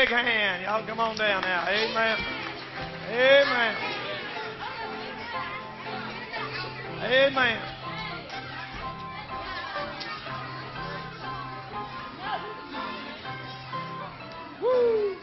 big hand. Y'all come on down now. Amen. Amen. Amen. Woo.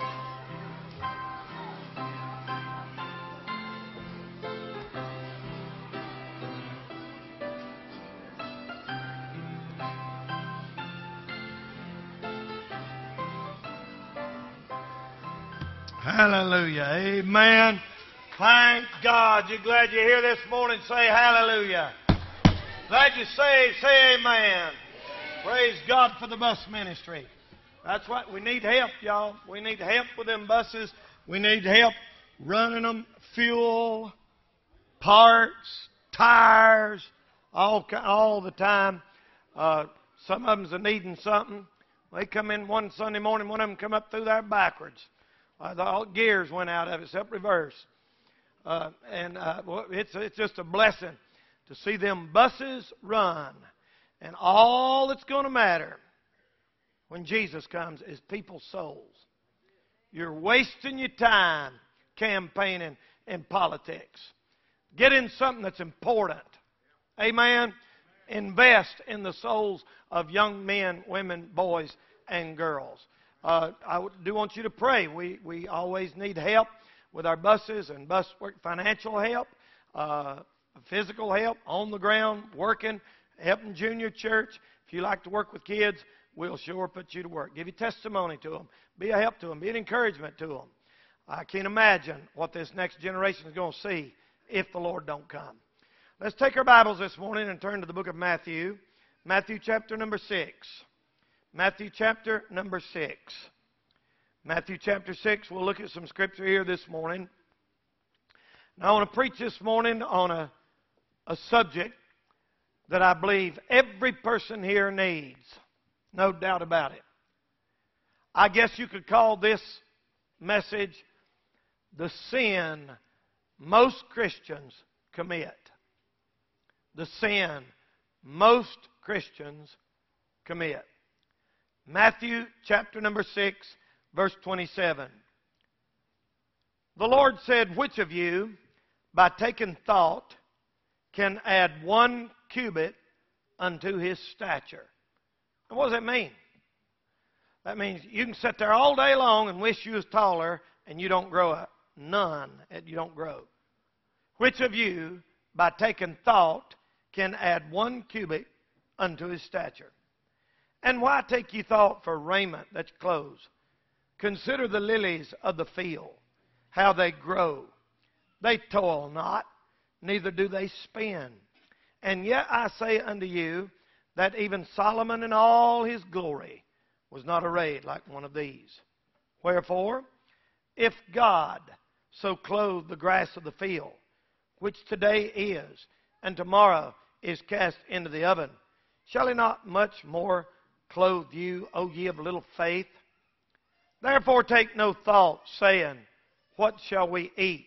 Hallelujah. Amen. Thank God. You're glad you're here this morning. Say hallelujah. Glad you say amen. Praise God for the bus ministry. That's what we need help, y'all. We need help with them buses. We need help running them, fuel, parts, tires, all the time. Some of them's needing something. They come in one Sunday morning, one of them come up through there backwards. All gears went out of it, except reverse. It's just a blessing to see them buses run. And all that's going to matter when Jesus comes is people's souls. You're wasting your time campaigning in politics. Get in something that's important. Amen. Invest in the souls of young men, women, boys, and girls. I do want you to pray. We always need help with our buses and bus work, financial help, physical help, on the ground, working, helping junior church. If you like to work with kids, we'll sure put you to work. Give your testimony to them. Be a help to them. Be an encouragement to them. I can't imagine what this next generation is going to see if the Lord don't come. Let's take our Bibles this morning and turn to the book of Matthew. Matthew chapter number 6. Matthew chapter number 6. Matthew chapter 6, we'll look at some scripture here this morning. Now, I want to preach this morning on a subject that I believe every person here needs. No doubt about it. I guess you could call this message the sin most Christians commit. The sin most Christians commit. Matthew chapter number 6, verse 27. The Lord said, "Which of you, by taking thought, can add 1 cubit unto his stature?" And what does that mean? That means you can sit there all day long and wish you was taller and you don't grow up. None. You don't grow. Which of you, by taking thought, can add 1 cubit unto his stature? And why take ye thought for raiment, that's clothes? Consider the lilies of the field, how they grow. They toil not, neither do they spin. And yet I say unto you, that even Solomon in all his glory was not arrayed like one of these. Wherefore, if God so clothe the grass of the field, which today is, and tomorrow is cast into the oven, shall he not much more clothe you, O ye of little faith? Therefore take no thought, saying, what shall we eat?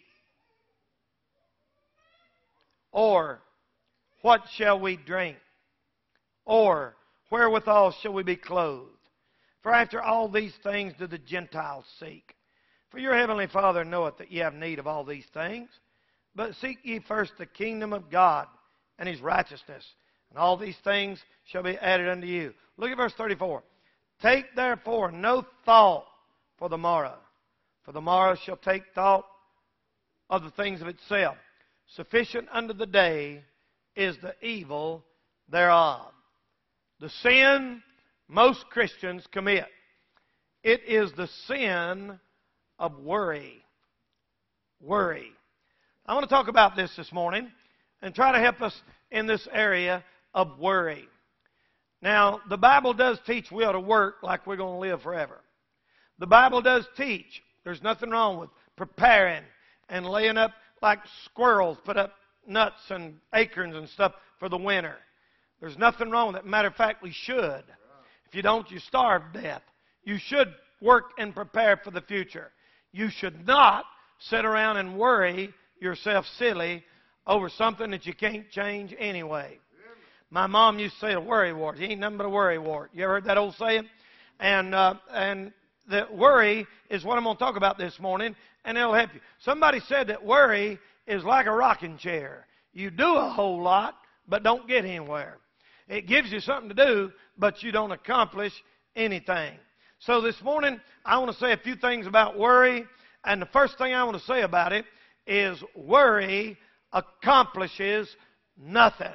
Or what shall we drink? Or wherewithal shall we be clothed? For after all these things do the Gentiles seek. For your heavenly Father knoweth that ye have need of all these things. But seek ye first the kingdom of God and his righteousness, and all these things shall be added unto you. Look at verse 34. Take therefore no thought for the morrow, for the morrow shall take thought of the things of itself. Sufficient unto the day is the evil thereof. The sin most Christians commit. It is the sin of worry. Worry. I want to talk about this morning and try to help us in this area of worry. Now, the Bible does teach we ought to work like we're going to live forever. The Bible does teach there's nothing wrong with preparing and laying up like squirrels, put up nuts and acorns and stuff for the winter. There's nothing wrong with it. Matter of fact, we should. If you don't, you starve to death. You should work and prepare for the future. You should not sit around and worry yourself silly over something that you can't change anyway. My mom used to say a worry wart. He ain't nothing but a worry wart. You ever heard that old saying? And that worry is what I'm going to talk about this morning, and it'll help you. Somebody said that worry is like a rocking chair. You do a whole lot, but don't get anywhere. It gives you something to do, but you don't accomplish anything. So this morning, I want to say a few things about worry. And the first thing I want to say about it is worry accomplishes nothing.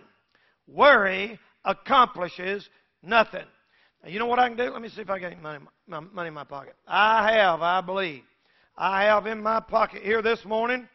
Worry accomplishes nothing. Now, you know what I can do? Let me see if I got any money in my pocket. I believe. I have in my pocket here this morning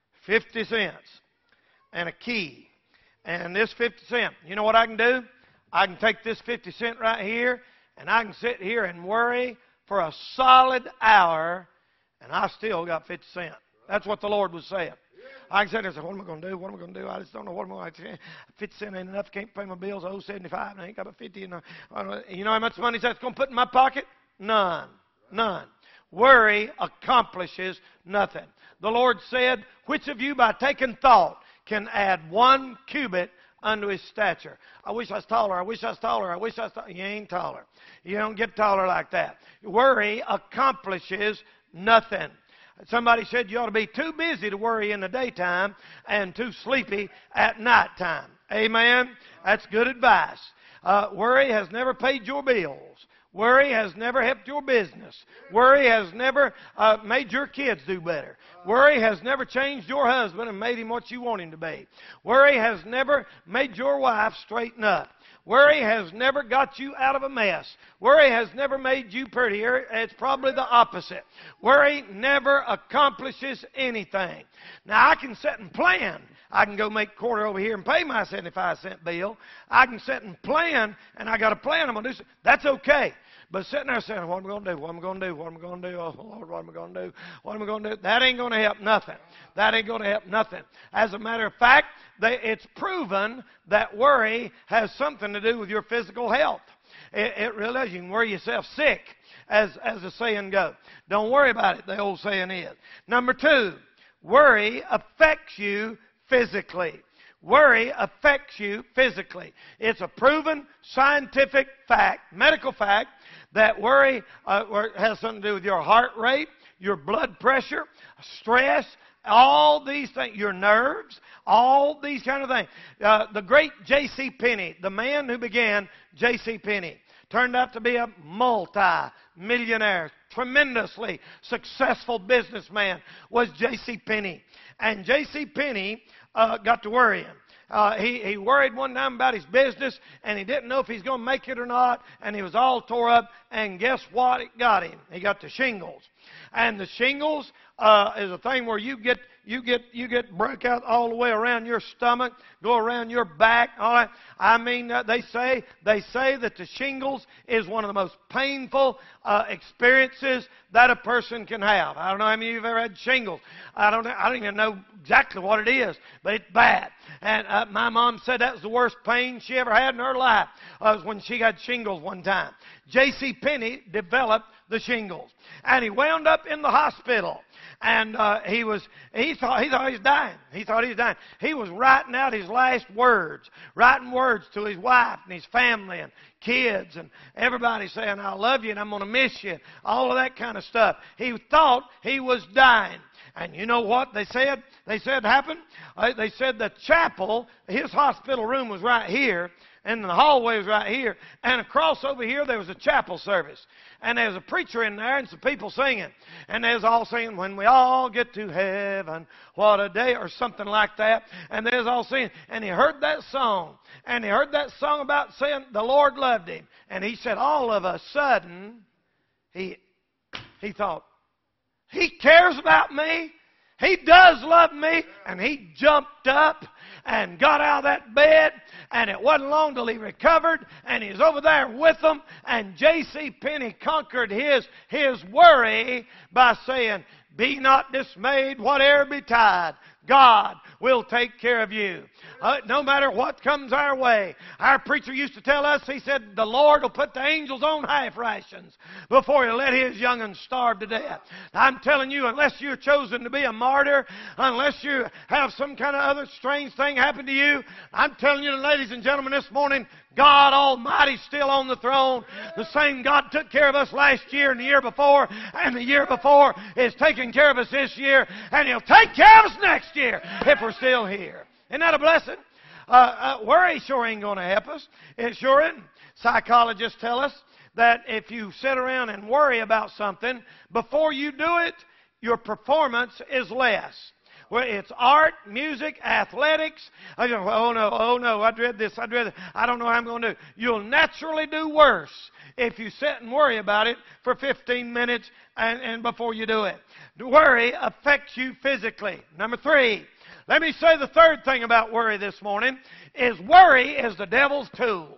50 cents and a key. And this 50 cents, you know what I can do? I can take this 50 cent right here, and I can sit here and worry for a solid hour, and I still got 50 cents. That's what the Lord was saying. I can sit there and say, what am I going to do? What am I going to do? I just don't know what I'm going to do. 50 cents ain't enough. Can't pay my bills. I owe 75, and I ain't got but 50. And you know how much money that's going to put in my pocket? None. None. Worry accomplishes nothing. The Lord said, which of you by taking thought can add 1 cubit unto his stature? I wish I was taller. I wish I was taller. I wish I was taller. You ain't taller. You don't get taller like that. Worry accomplishes nothing. Somebody said you ought to be too busy to worry in the daytime and too sleepy at nighttime. Amen? That's good advice. Worry has never paid your bills. Worry has never helped your business. Worry has never made your kids do better. Worry has never changed your husband and made him what you want him to be. Worry has never made your wife straighten up. Worry has never got you out of a mess. Worry has never made you prettier. It's probably the opposite. Worry never accomplishes anything. Now, I can sit and plan. I can go make a quarter over here and pay my 75-cent bill. I can sit and plan, and I got a plan. I'm going to do something. That's okay. But sitting there saying, what am I going to do? What am I going to do? What am I going to do? Oh, Lord, what am I going to do? What am I going to do? That ain't going to help nothing. That ain't going to help nothing. As a matter of fact, it's proven that worry has something to do with your physical health. It really does. You can worry yourself sick, as the saying goes. Don't worry about it, the old saying is. Number 2, worry affects you physically. Worry affects you physically. It's a proven scientific fact, medical fact, that worry has something to do with your heart rate, your blood pressure, stress, all these things, your nerves, all these kind of things. The great J.C. Penney, the man who began J.C. Penney, turned out to be a multi-millionaire, tremendously successful businessman, was J.C. Penney. And J.C. Penney got to worrying. He worried one time about his business, and he didn't know if he's going to make it or not, and he was all tore up, and guess what? It got him. He got the shingles. And the shingles is a thing where you get breakout all the way around your stomach, go around your back. All that. I mean, they say that the shingles is one of the most painful experiences that a person can have. I don't know how many of you have ever had shingles. I don't even know exactly what it is, but it's bad. And my mom said that was the worst pain she ever had in her life. Was when she got shingles one time. J.C. Penney developed the shingles, and he wound up in the hospital. And he thought he was dying. He thought he was dying. He was writing out his last words, writing words to his wife and his family and kids and everybody saying, I love you and I'm going to miss you, all of that kind of stuff. He thought he was dying. And you know what they said? They said happened? They said the chapel, his hospital room was right here, and the hallway was right here. And across over here, there was a chapel service. And there was a preacher in there and some people singing. And they was all singing, when we all get to heaven, what a day, or something like that. And they was all singing. And he heard that song. And he heard that song about saying the Lord loved him. And he said, all of a sudden, he thought, he cares about me. He does love me. And he jumped up and got out of that bed. And it wasn't long till he recovered. And he's over there with them. And J.C. Penney conquered his worry by saying, be not dismayed, whatever betide. God will take care of you. No matter what comes our way. Our preacher used to tell us, he said, the Lord will put the angels on half rations before He'll let His young'uns starve to death. I'm telling you, unless you're chosen to be a martyr, unless you have some kind of other strange thing happen to you, I'm telling you, ladies and gentlemen, this morning, God Almighty's still on the throne. The same God took care of us last year and the year before and the year before is taking care of us this year, and He'll take care of us next year if we're still here. Isn't that a blessing? Worry sure ain't going to help us. It sure isn't. Psychologists tell us that if you sit around and worry about something, before you do it, your performance is less. Well, it's art, music, athletics. Oh no, I dread this, I dread that. I don't know how I'm going to do. You'll naturally do worse if you sit and worry about it for 15 minutes and before you do it. Worry affects you physically. Number 3, let me say the third thing about worry this morning, is worry is the devil's tool.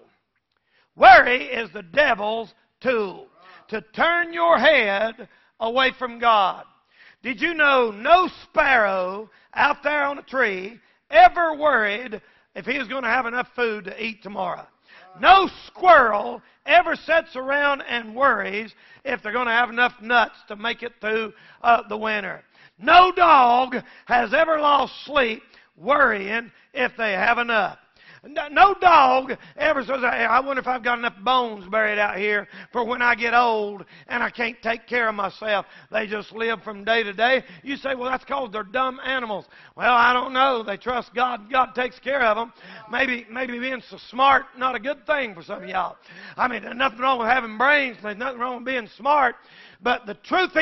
Worry is the devil's tool to turn your head away from God. Did you know no sparrow out there on a tree ever worried if he was going to have enough food to eat tomorrow? No squirrel ever sits around and worries if they're going to have enough nuts to make it through the winter. No dog has ever lost sleep worrying if they have enough. No dog ever says, hey, I wonder if I've got enough bones buried out here for when I get old and I can't take care of myself. They just live from day to day. You say, well, that's because they're dumb animals. Well, I don't know. They trust God. God takes care of them. Maybe being so smart, not a good thing for some of y'all. I mean, there's nothing wrong with having brains. There's nothing wrong with being smart. But the truth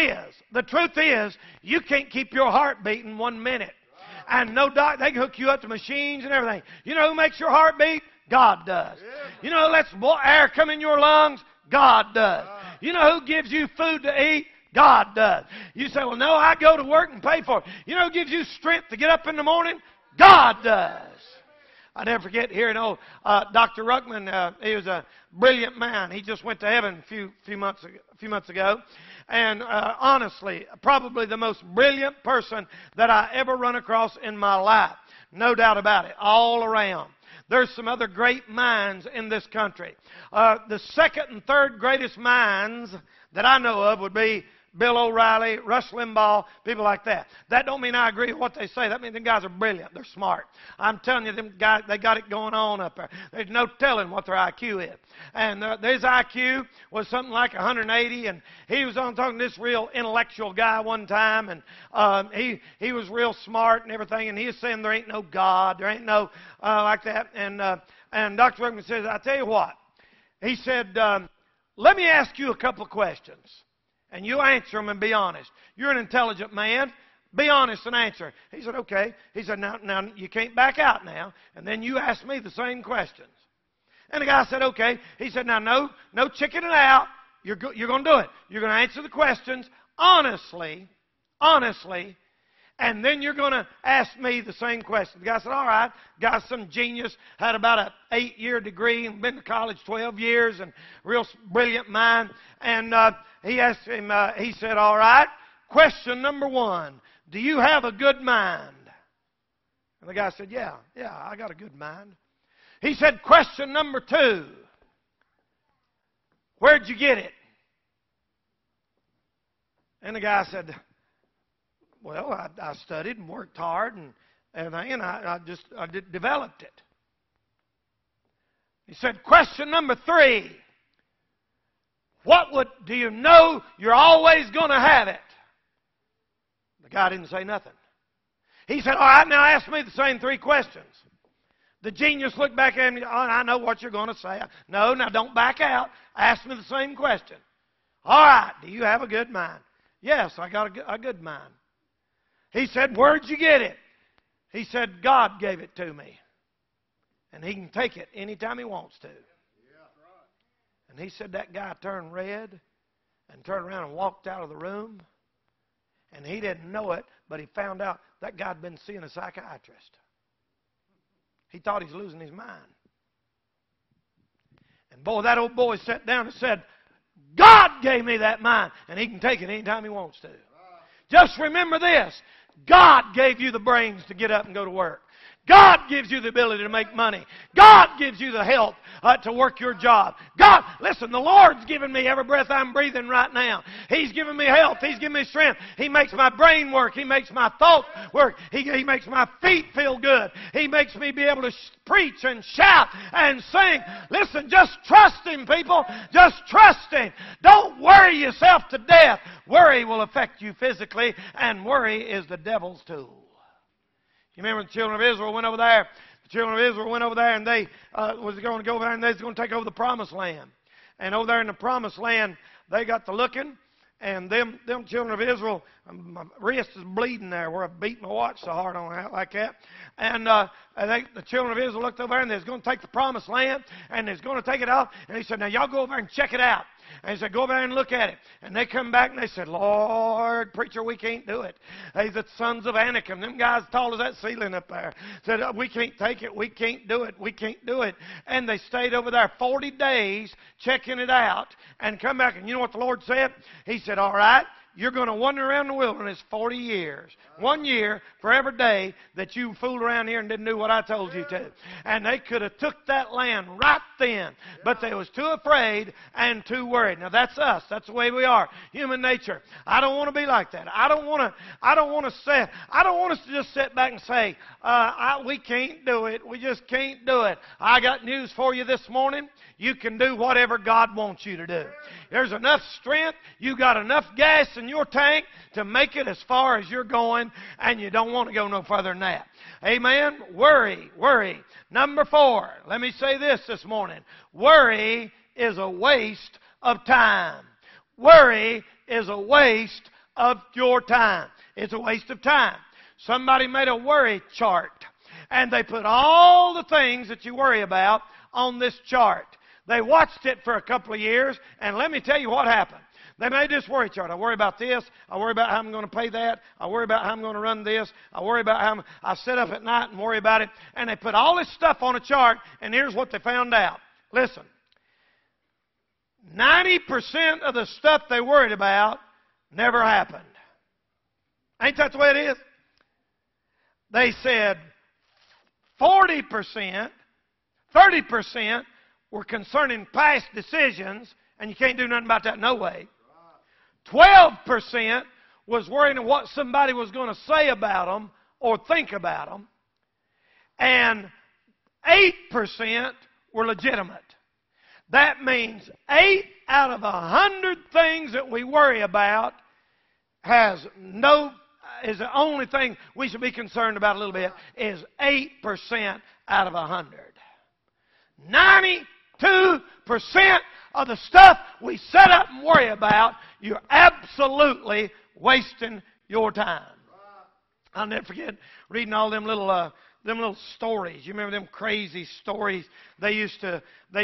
is, you can't keep your heart beating 1 minute. And no doctor, they can hook you up to machines and everything. You know who makes your heart beat? God does. You know who lets air come in your lungs? God does. You know who gives you food to eat? God does. You say, well, no, I go to work and pay for it. You know who gives you strength to get up in the morning? God does. I never forget hearing Dr. Ruckman. He was a brilliant man. He just went to heaven a few months ago. And honestly, probably the most brilliant person that I ever run across in my life. No doubt about it. All around. There's some other great minds in this country. The second and third greatest minds that I know of would be Bill O'Reilly, Rush Limbaugh, people like that. That don't mean I agree with what they say. That means them guys are brilliant. They're smart. I'm telling you, them guys, they got it going on up there. There's no telling what their IQ is. And his IQ was something like 180, and he was on talking to this real intellectual guy one time, and he was real smart and everything, and he was saying there ain't no God, there ain't no like that. And Dr. Ruckman says, I tell you what, he said, let me ask you a couple of questions. And you answer them and be honest. You're an intelligent man. Be honest and answer. He said, okay. He said, now you can't back out now. And then you ask me the same questions. And the guy said, okay. He said, now no chickening out. You're going to do it. You're going to answer the questions honestly, and then you're going to ask me the same question. The guy said, all right. The guy's some genius, had about an 8-year degree and been to college 12 years and real brilliant mind. And he asked him, he said, all right, question number 1, do you have a good mind? And the guy said, yeah, I got a good mind. He said, question number 2, where'd you get it? And the guy said, well, I studied and worked hard and everything, and I developed it. He said, question number 3, do you know you're always going to have it? The guy didn't say nothing. He said, all right, now ask me the same 3 questions. The genius looked back at him, I know what you're going to say. No, now don't back out. Ask me the same question. All right, do you have a good mind? Yes, I got a good mind. He said, where'd you get it? He said, God gave it to me. And He can take it anytime He wants to. And he said that guy turned red and turned around and walked out of the room. And he didn't know it, but he found out that guy had been seeing a psychiatrist. He thought he was losing his mind. And boy, that old boy sat down and said, God gave me that mind, and He can take it anytime He wants to. Just remember this. God gave you the brains to get up and go to work. God gives you the ability to make money. God gives you the help to work your job. God, listen, the Lord's given me every breath I'm breathing right now. He's given me health. He's given me strength. He makes my brain work. He makes my thoughts work. He makes my feet feel good. He makes me be able to preach and shout and sing. Listen, just trust Him, people. Just trust Him. Don't worry yourself to death. Worry will affect you physically, and worry is the devil's tool. You remember the children of Israel went over there? The children of Israel went over there, and they was going to go over there, and they was going to take over the promised land. And over there in the promised land, they got to looking, and them children of Israel, my wrist is bleeding there where I beat my watch so hard on it like that. And the children of Israel looked over there, and they was going to take the promised land, and they was going to take it out. And He said, now y'all go over there and check it out. And He said, go over there and look at it. And they come back and they said, Lord, preacher, we can't do it. They the sons of Anakim. Them guys tall as that ceiling up there. Said, we can't take it. We can't do it. We can't do it. And they stayed over there 40 days checking it out and come back. And you know what the Lord said? He said, all right. You're going to wander around the wilderness 40 years. 1 year for every day that you fooled around here and didn't do what I told you to. And they could have took that land right then. But they was too afraid and too worried. Now that's us. That's the way we are. Human nature. I don't want to be like that. I don't want us to just sit back and say, we can't do it. We just can't do it. I got news for you this morning. You can do whatever God wants you to do. There's enough strength. You got enough gas in your tank to make it as far as you're going, and you don't want to go no further than that. Amen? Worry. Number 4. Let me say this morning. Worry is a waste of time. Worry is a waste of your time. It's a waste of time. Somebody made a worry chart, and they put all the things that you worry about on this chart. They watched it for a couple of years, and let me tell you what happened. They made this worry chart. I worry about this. I worry about how I'm going to pay that. I worry about how I'm going to run this. I worry about how I sit up at night and worry about it. And they put all this stuff on a chart, and here's what they found out. Listen, 90% of the stuff they worried about never happened. Ain't that the way it is? They said 40%, 30% were concerning past decisions, and you can't do nothing about that no way. 12% was worrying what somebody was going to say about them or think about them. And 8% were legitimate. That means 8 out of 100 things that we worry about is the only thing we should be concerned about a little bit is 8% out of 100. 92% of the stuff we set up and worry about, you're absolutely wasting your time. I'll never forget reading all them little stories. You remember them crazy stories they used to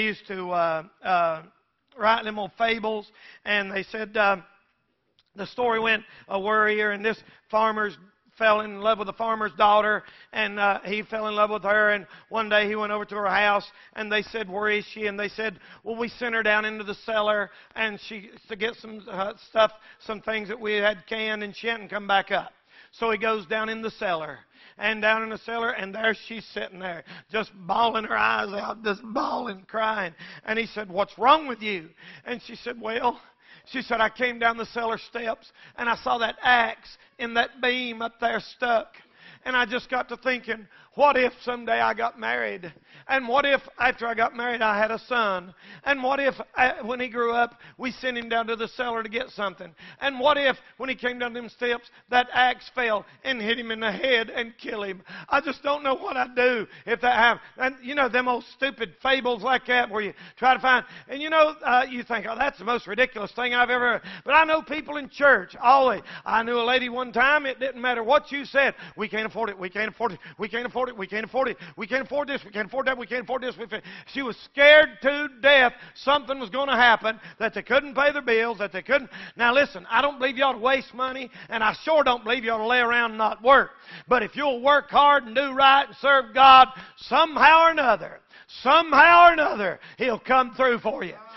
write them on fables, and they said the story went a worrier, and this farmer's fell in love with the farmer's daughter, and he fell in love with her, and one day he went over to her house, and they said, where is she? And they said, well, we sent her down into the cellar, and she to get some stuff, some things that we had canned, and she hadn't come back up. So he goes down in the cellar, and down in the cellar, and there she's sitting there, just bawling her eyes out, just bawling, crying. And he said, what's wrong with you? And she said, well, she said, I came down the cellar steps, and I saw that axe in that beam up there stuck. And I just got to thinking, what if someday I got married? And what if after I got married I had a son? And what if when he grew up we sent him down to the cellar to get something? And what if when he came down them steps that axe fell and hit him in the head and killed him? I just don't know what I'd do if that happened. And you know them old stupid fables like that where you try to find, and you know you think, oh, that's the most ridiculous thing I've ever heard. But I know people in church always. I knew a lady one time, it didn't matter what you said. We can't afford it. We can't afford it. We can't afford it. We can't afford it. We can't afford this. We can't afford that. We can't afford this. She was scared to death something was going to happen, that they couldn't pay their bills, that they couldn't. Now listen, I don't believe you ought to waste money, and I sure don't believe you ought to lay around and not work. But if you'll work hard and do right and serve God, somehow or another, He'll come through for you.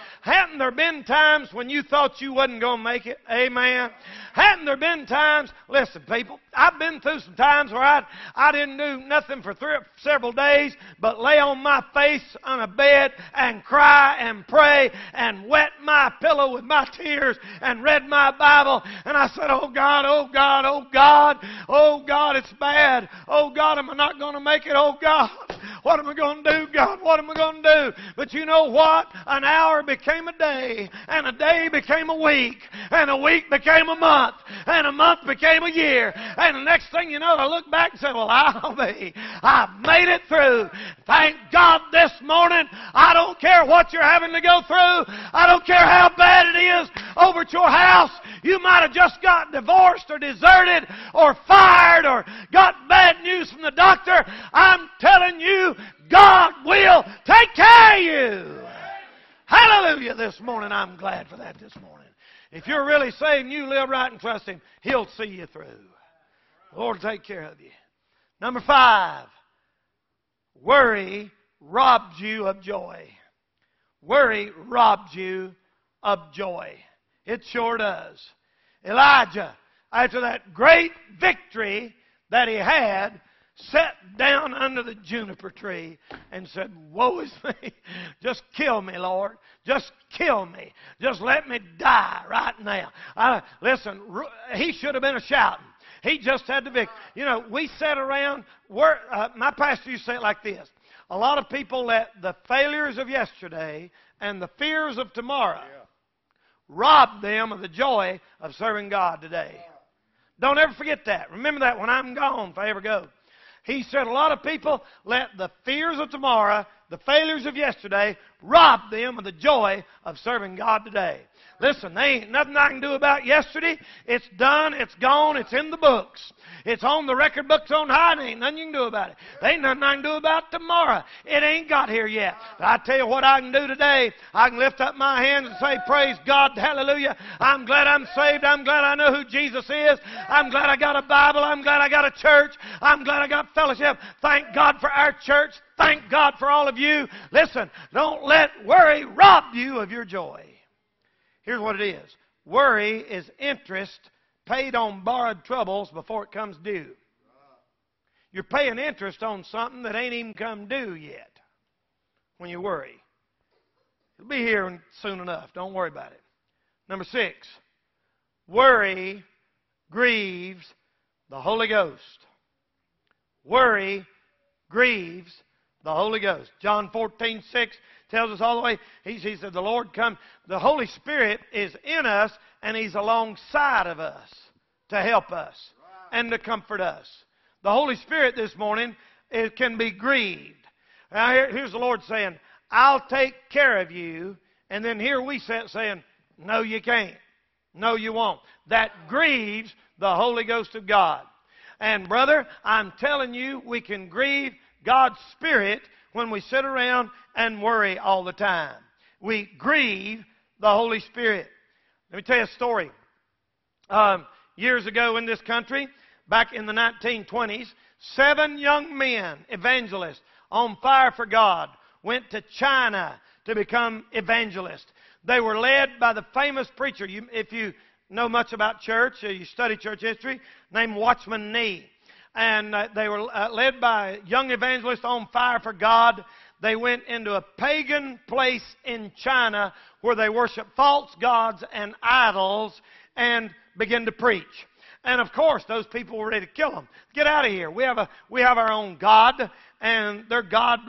Hadn't there been times when you thought you wasn't going to make it? Amen. Hadn't there been times, listen people, I've been through some times where I didn't do nothing for several days but lay on my face on a bed and cry and pray and wet my pillow with my tears and read my Bible. And I said, oh God, oh God, oh God, oh God, it's bad. Oh God, am I not going to make it? Oh God, what am I going to do, God? What am I going to do? But you know what? An hour became a day, and a day became a week, and a week became a month, and a month became a year. And the next thing you know, I look back and say, well, I've made it through. Thank God this morning. I don't care what you're having to go through. I don't care how bad it is over at your house. You might have just got divorced or deserted or fired or got bad news from the doctor. I'm telling you, God will take care of you. Hallelujah this morning. I'm glad for that this morning. If you're really saying you live right and trust Him, He'll see you through. The Lord will take care of you. Number 5, worry robs you of joy. Worry robs you of joy. It sure does. Elijah, after that great victory that he had, sat down under the juniper tree and said, woe is me. Just kill me, Lord. Just kill me. Just let me die right now. Listen, he should have been a shouting. He just had the victory. You know, we sat around, my pastor used to say it like this. A lot of people let the failures of yesterday and the fears of tomorrow rob them of the joy of serving God today. Don't ever forget that. Remember that when I'm gone, if I ever go. He said a lot of people let the fears of tomorrow, the failures of yesterday, rob them of the joy of serving God today. Listen, there ain't nothing I can do about yesterday. It's done. It's gone. It's in the books. It's on the record books on high. There ain't nothing you can do about it. There ain't nothing I can do about tomorrow. It ain't got here yet. But I tell you what I can do today. I can lift up my hands and say, praise God, hallelujah. I'm glad I'm saved. I'm glad I know who Jesus is. I'm glad I got a Bible. I'm glad I got a church. I'm glad I got fellowship. Thank God for our church. Thank God for all of you. Listen, don't let worry rob you of your joy. Here's what it is. Worry is interest paid on borrowed troubles before it comes due. You're paying interest on something that ain't even come due yet when you worry. It'll be here soon enough. Don't worry about it. Number 6, worry grieves the Holy Ghost. Worry grieves the Holy Ghost. John 14:6 tells us all the way. He said, the Lord comes. The Holy Spirit is in us, and He's alongside of us to help us and to comfort us. The Holy Spirit this morning, it can be grieved. Now here's the Lord saying, I'll take care of you. And then here we sit saying, no, you can't. No, you won't. That grieves the Holy Ghost of God. And brother, I'm telling you, we can grieve God's Spirit when we sit around and worry all the time. We grieve the Holy Spirit. Let me tell you a story. Years ago in this country, back in the 1920s, 7 young men, evangelists, on fire for God, went to China to become evangelists. They were led by the famous preacher, if you know much about church, you study church history, named Watchman Nee. And they were led by a young evangelist on fire for God. They went into a pagan place in China where they worship false gods and idols and began to preach. And of course, those people were ready to kill them. Get out of here. We have our own God, and their God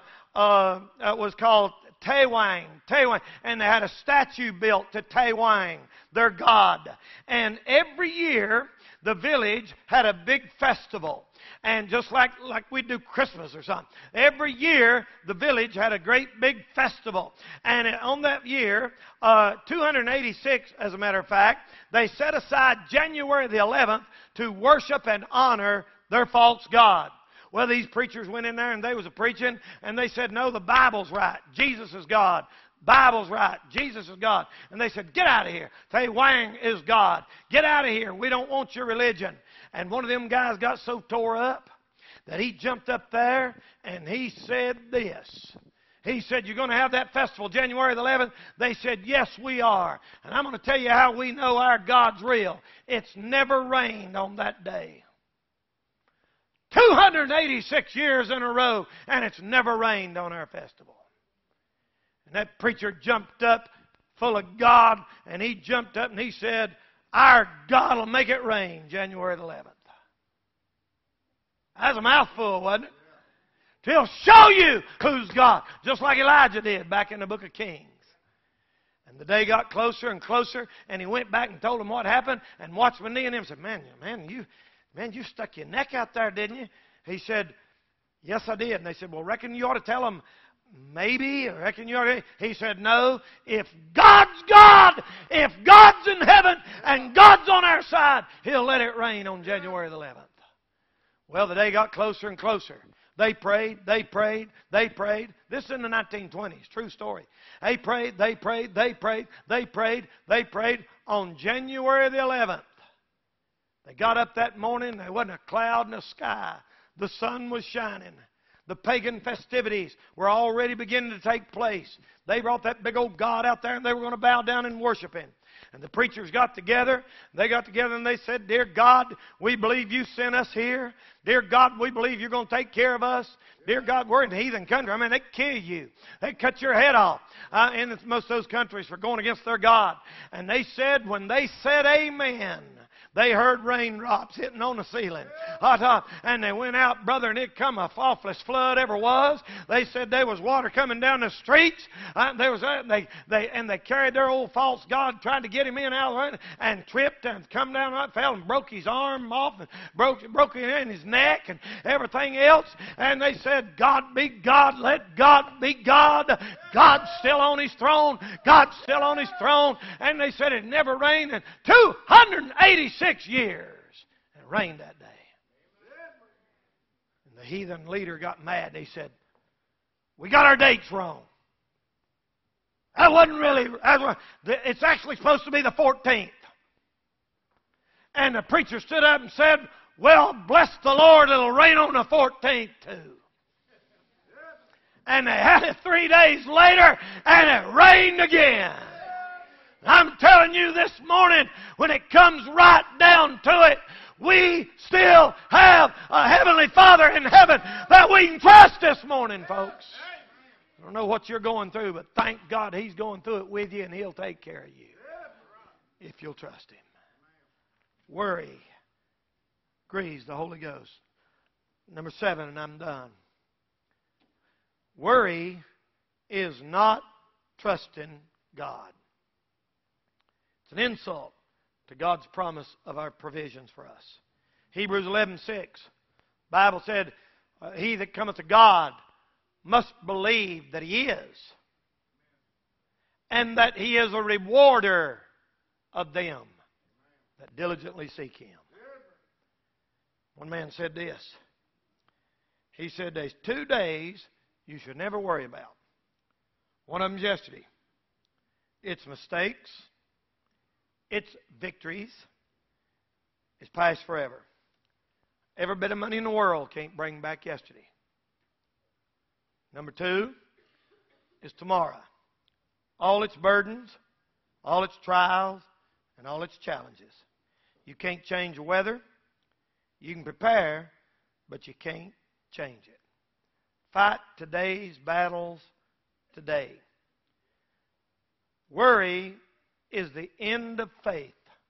was called Taiwan. And they had a statue built to Taiwan, their God. And every year, the village had a big festival. And just like we do Christmas or something. Every year, the village had a great big festival. And on that year, 286, as a matter of fact, they set aside January the 11th to worship and honor their false god. Well, these preachers went in there and they was preaching, and they said, no, the Bible's right. Jesus is God. Bible's right. Jesus is God. And they said, get out of here. Taiwan is God. Get out of here. We don't want your religion. And one of them guys got so tore up that he jumped up there and he said this. He said, you're going to have that festival January the 11th? They said, yes, we are. And I'm going to tell you how we know our God's real. It's never rained on that day. 286 years in a row, and it's never rained on our festival. And that preacher jumped up full of God, and he jumped up and he said, our God will make it rain January the 11th. That's a mouthful, wasn't it? He'll show you who's God. Just like Elijah did back in the book of Kings. And the day got closer and closer, and he went back and told them what happened, and Watchman Nee and him said, man, you stuck your neck out there, didn't you? He said, yes, I did. And they said, well, reckon you ought to tell them maybe, or reckon you ought to. He said, no, if God's God, if God's in heaven, and God's on our side, He'll let it rain on January the 11th. Well, the day got closer and closer. They prayed, they prayed, they prayed. This is in the 1920s, true story. They prayed, they prayed, they prayed, they prayed, they prayed. On January the 11th, they got up that morning, there wasn't a cloud in the sky. The sun was shining. The pagan festivities were already beginning to take place. They brought that big old God out there, and they were going to bow down and worship Him. And the preachers got together. They got together and they said, dear God, we believe you sent us here. Dear God, we believe you're going to take care of us. Dear God, we're in the heathen country. I mean, they kill you. They cut your head off in most of those countries for going against their God. And they said, when they said amen, they heard raindrops hitting on the ceiling. And they went out, brother, and it come a awfulest flood ever was. They said there was water coming down the streets. They carried their old false god, tried to get him in out of the rain, and tripped and come down right, fell and broke his arm off and broke it in his neck and everything else. And they said, God be God, let God be God. God's still on His throne. God's still on His throne. And they said it never rained in 286 years. And it rained that day. And the heathen leader got mad. He said, we got our dates wrong. That wasn't really, it's actually supposed to be the 14th. And the preacher stood up and said, well, bless the Lord, it'll rain on the 14th too. And they had it 3 days later, and it rained again. I'm telling you this morning, when it comes right down to it, we still have a Heavenly Father in heaven that we can trust this morning, folks. I don't know what you're going through, but thank God He's going through it with you, and He'll take care of you if you'll trust Him. Worry grieves the Holy Ghost. Number 7, and I'm done. Worry is not trusting God. It's an insult to God's promise of our provisions for us. Hebrews 11:6. Bible said, he that cometh to God must believe that He is, and that He is a rewarder of them that diligently seek Him. One man said this. He said, there's 2 days you should never worry about. One of them's yesterday. It's mistakes. It's victories. It's past forever. Every bit of money in the world can't bring back yesterday. Number 2 is tomorrow. All its burdens, all its trials, and all its challenges. You can't change the weather. You can prepare, but you can't change it. Fight today's battles today. Worry is the end of faith.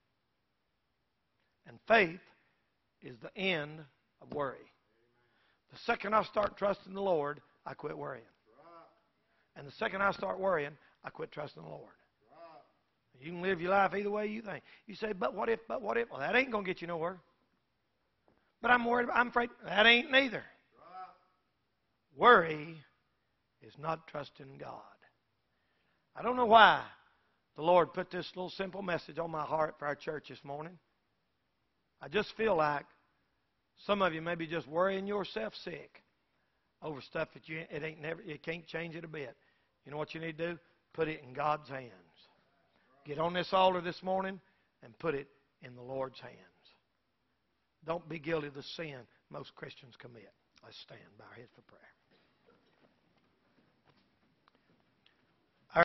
And faith is the end of worry. The second I start trusting the Lord, I quit worrying. And the second I start worrying, I quit trusting the Lord. You can live your life either way you think. You say, but what if, but what if? Well, that ain't going to get you nowhere. But I'm worried, I'm afraid. That ain't neither. Worry is not trusting God. I don't know why the Lord put this little simple message on my heart for our church this morning. I just feel like some of you may be just worrying yourself sick over stuff that you can't change it a bit. You know what you need to do? Put it in God's hands. Get on this altar this morning and put it in the Lord's hands. Don't be guilty of the sin most Christians commit. Let's stand, bow our heads for prayer.